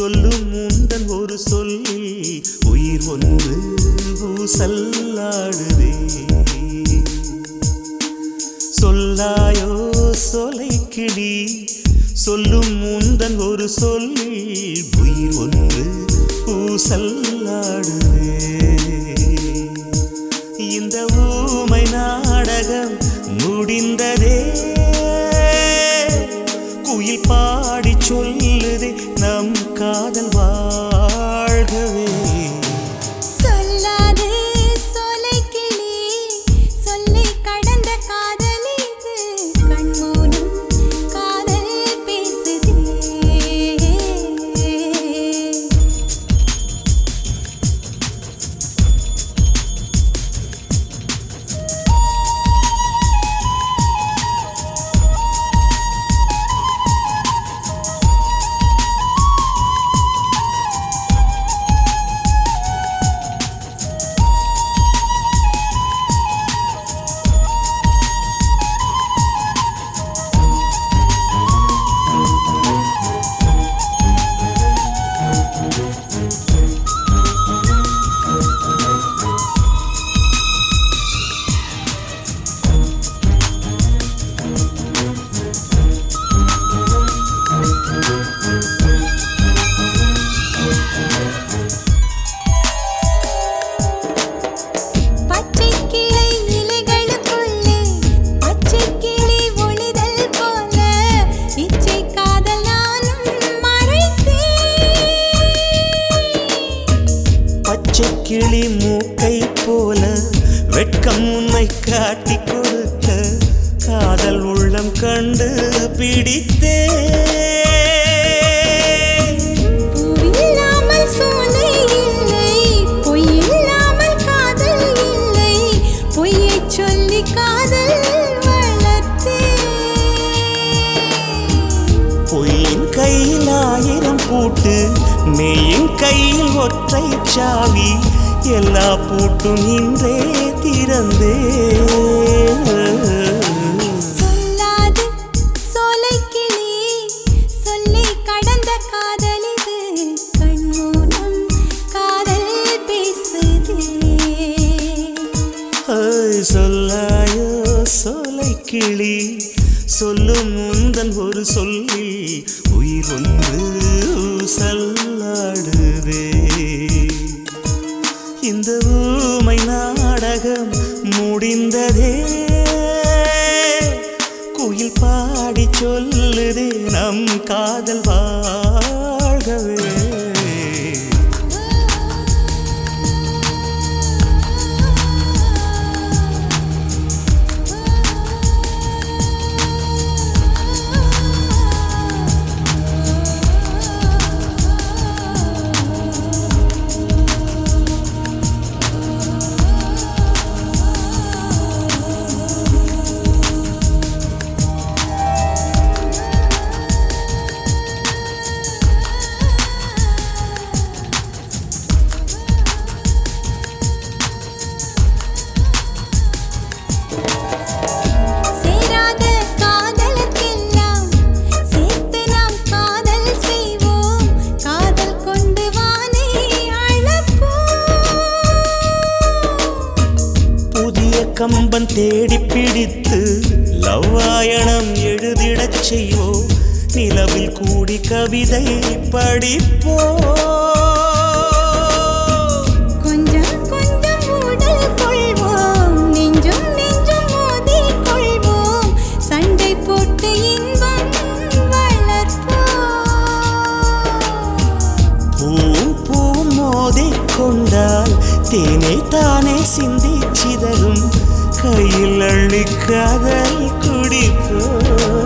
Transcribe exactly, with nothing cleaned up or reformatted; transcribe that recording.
சொல்லும் முந்தன் ஒரு சொல்லில் உயிர் ஒன்று ஊசல்லாடுதே. சொல்லாயோ சொலைக்கிளி, சொல்லும் முந்தன் ஒரு சொல்லில் உயிர் ஒன்று ஊசல்லாடுதே. இந்த ஊமை நாடகம் முடிந்ததே, குயில் பாடி சொல்லுதே நம் காதல் வாழ்கவே. சொல்லாதே சொலைக்கிளி, சொல்லை கடந்த காதல் இது, கண்மூலம் காதல் பேசுதே. கிளி மூக்கை போல வெட்கம் உன்னை காட்டி கொடுக்க காதல் உள்ளம் கண்டு பிடித்தே. பூவில்லாமல் சோலை இல்லை, பொய்யில்லாமல் காதல் இல்லை, பொய்யை சொல்லி காதல் வளர்த்தே. பொய்யின் கையில் ஆயிரம் பூட்டு, மெய்யின் கையில் ஒற்றை சாவி, எல்லா பூட்டும் இன்றே திறந்தே. சொல்லாது சொலைக்கிளி, சொல்லை கடந்த காதல் இது, கண்மூலம் காதல் பேசுதே. சொல்லாயோ சொலைக்கிளி, சொல்லும் முந்தன் ஒரு சொல்லில் உயிர் ஒன்று ஊசல்லாடுதே. இந்த ஊமை நாடகம் முடிந்ததே, குயில் பாடி சொல்லுதே நம் காதல் வாழ்கவே. கம்பன் தேடி பிடித்து லவ்வாயணம் எழுதிடச் செய்வோம், நிலவில் கூடி கவிதை படிப்போ. கொஞ்சம் கொஞ்சம் உடல் கொள்வோம், நெஞ்சும் நெஞ்சும் மோதி கொள்வோம், சண்டை போட்டு இன்பம் வளர்ப்போம். பூவும் பூவும் மோதி கொண்டால் தேனை தானே சிந்தி சிதறும், கையில் அள்ளி காதல் குடிப்போ.